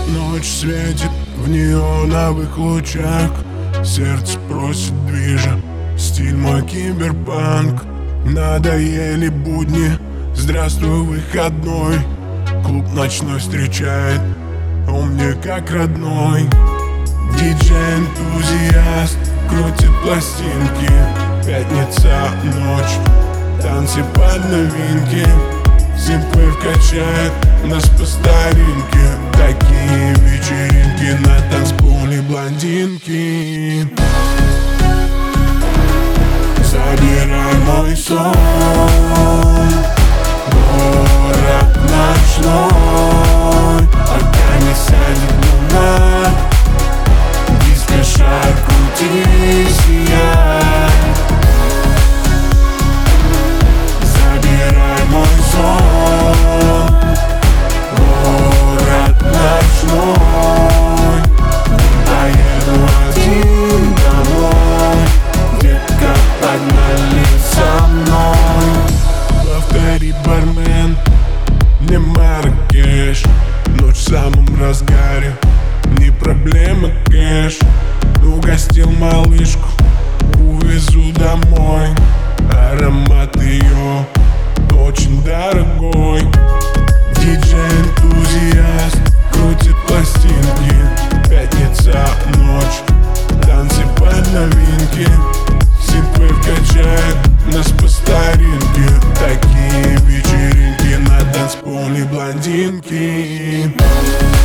Ночь светит в неоновых лучах, сердце просит движа, стиль мой киберпанк. Надоели будни, здравствуй выходной. Клуб ночной встречает, он мне как родной. Диджей-энтузиаст крутит пластинки. Пятница, ночь, танцы под новинки. Симпвейв качает нас по старинке. Такие вечеринки на танцполе блондинки. Забирай мой сон, город ночной, пока не сядет луна. Диско-шар, крутись, сияй. Забирай мой сон, город ночной. Поеду один домой, детка, погнали со мной. Повтори, бармен, не Марракеш. Ночь в самом разгаре, не проблема кэш. Угостил малышку, увезу домой. Аромат ее очень дорогой. Диджей-энтузиаст крутит пластинки. Пятница, ночь, танцы под новинки. Симпвейв качает нас по старинке. Такие вечеринки на танцполе блондинки.